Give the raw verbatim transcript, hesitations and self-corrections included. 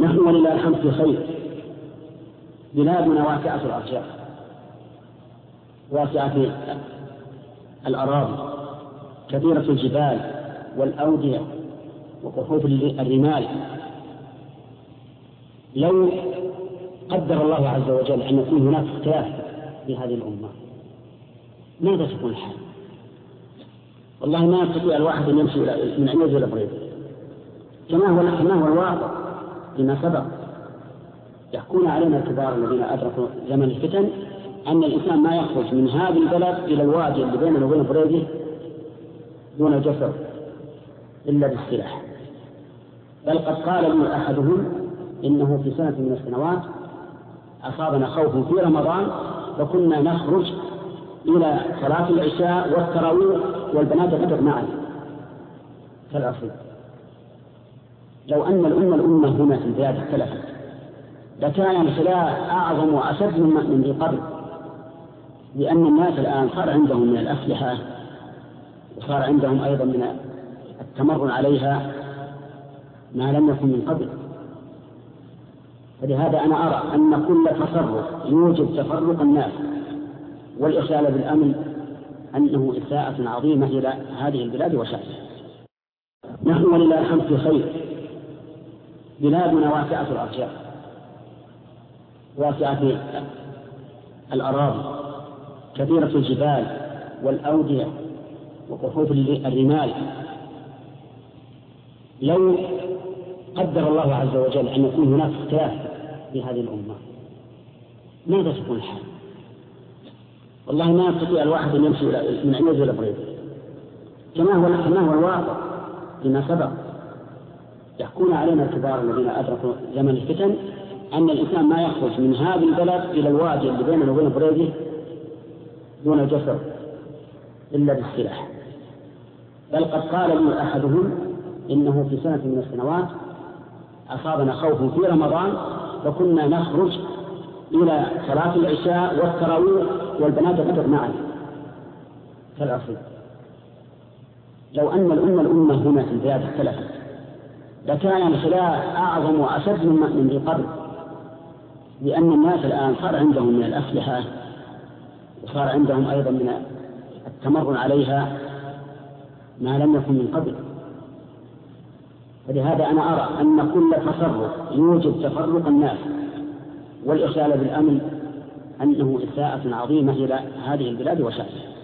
نحن ولله الحمد في خير. بلادنا واسعة الأرجاء، واسعة الأراضي، كثيرة الجبال والأودية وقحوف الرمال. لو قدر الله عز وجل أن يكون هناك اختلاف في هذه الأمة ماذا تكون الحال؟ والله ما يستطيع الواحد أن يمشي من عنيز إلى بريد كما هو كما هو الواقع لما سبق. يحكون علينا الكبار الذين أدركوا زمن الفتن أن الإنسان ما يخرج من هذه البلد إلى الوادي اللي بينه وبين بريده دون جسر إلا بالسلاح. بل قد قال لي أحدهم إنه في سنة من السنوات أصابنا خوف في رمضان فكنا نخرج إلى صلاة العشاء والتراويح والبنات تدر معا كالأصل. لو أن الأمة الأمة هنا في البلاد اختلفت لكان الخلاف أعظم وأشد من ذي قبل، لأن الناس الآن صار عندهم من الأسلحة وصار عندهم أيضا من التمرن عليها ما لم يكن من قبل. فلهذا أنا أرى أن كل تصرف يوجد تفرق الناس والإخلال بالأمن أنه إساءة عظيمة إلى هذه البلاد وشأنها. نحن ولله الحمد في خير. بلادنا واسعة الأرجاء، واسعة الأراضي، كثيرة الجبال والأودية وقحوف الرمال. لو قدر الله عز وجل أن يكون هناك اختلاف في هذه الأمة ماذا تكون الحال؟ والله ما يستطيع الواحد أن يمشي من عنيز إلى بريد كما هو كما هو الواقع لما سبق. يحكون علينا الكبار الذين أدركوا زمن الفتن أن الإنسان ما يخرج من هذه البلد إلى الوادي اللي بينه وبين بريده دون جسر إلا بالسلاح. بل قد قال لي أحدهم إنه في سنة من السنوات أصابنا خوف في رمضان فكنا نخرج إلى صلاة العشاء والتراويح والبنات تدر معا كالأصل. لو أن الأمة الأمة هنا في البلاد اختلفت لكان الخلاف أعظم وأشد من ذي قبل، لأن الناس الآن صار عندهم من الأسلحة وصار عندهم أيضا من التمرن عليها ما لم يكن من قبل. فلهذا أنا أرى أن كل تصرف يوجد تفرق الناس والإخلال بالأمن أنه إساءة عظيمة إلى هذه البلاد وشأنها.